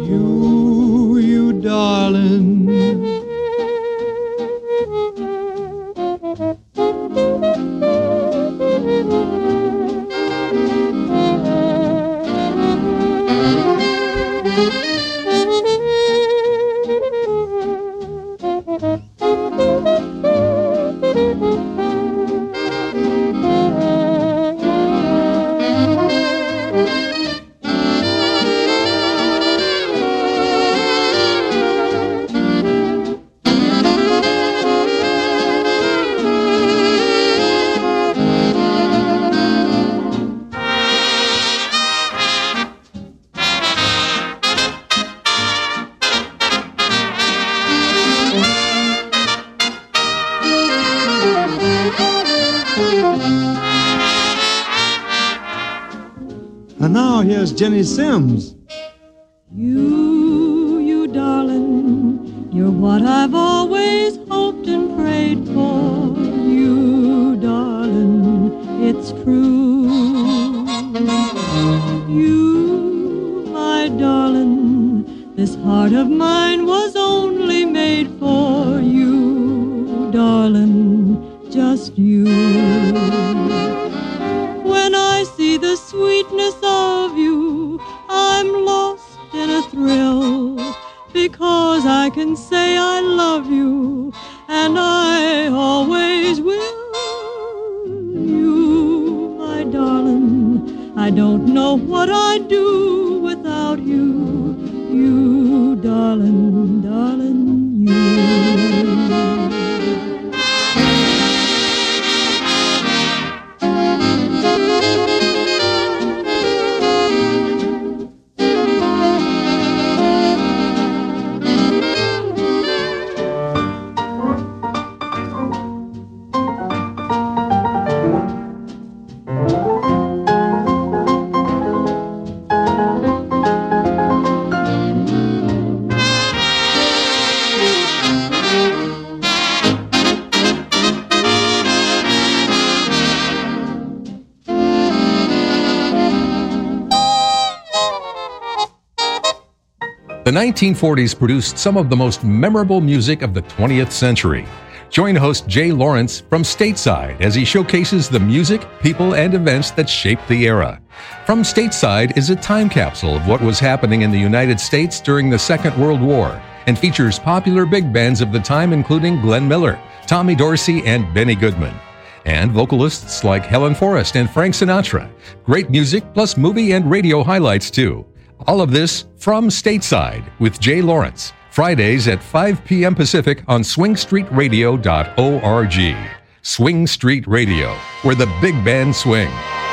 You darling. And now here's Jenny Sims. You darling, you're what I've always hoped and prayed for. You darling, it's true. You, my darling, this heart of mine was only made for you, darling, just you. When I see the sweetness of you, I'm lost in a thrill, because I can say I love you, and I always will. You, my darling, I don't know what I'd do without you. You, darling, darling, you. The 1940s produced some of the most memorable music of the 20th century. Join host Jay Lawrence from Stateside as he showcases the music, people, and events that shaped the era. From Stateside is a time capsule of what was happening in the United States during the Second World War and features popular big bands of the time including Glenn Miller, Tommy Dorsey, and Benny Goodman. And vocalists like Helen Forrest and Frank Sinatra. Great music plus movie and radio highlights too. All of this from Stateside with Jay Lawrence, Fridays at 5 p.m. Pacific on swingstreetradio.org. Swing Street Radio, where the big band swing.